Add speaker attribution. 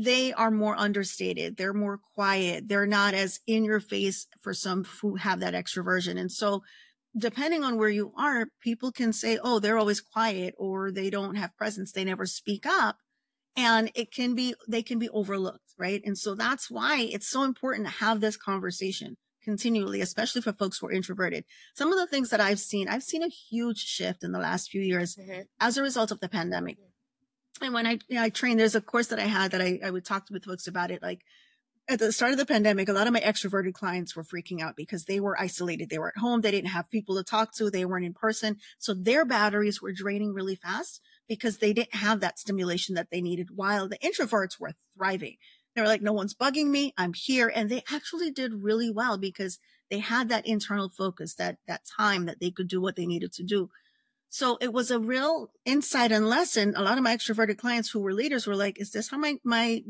Speaker 1: they are more understated. They're more quiet. They're not as in your face for some who have that extroversion. And so depending on where you are, people can say, oh, they're always quiet, or they don't have presence. They never speak up. And they can be overlooked, right? And so that's why it's so important to have this conversation continually, especially for folks who are introverted. Some of the things that I've seen a huge shift in the last few years as a result of the pandemic. And when I train, there's a course that I had that I would talk with folks about it. Like at the start of the pandemic, a lot of my extroverted clients were freaking out because they were isolated. They were at home. They didn't have people to talk to. They weren't in person. So their batteries were draining really fast because they didn't have that stimulation that they needed, while the introverts were thriving. They were like, no one's bugging me. I'm here. And they actually did really well because they had that internal focus, that time that they could do what they needed to do. So it was a real insight and lesson. A lot of my extroverted clients who were leaders were like, is this how my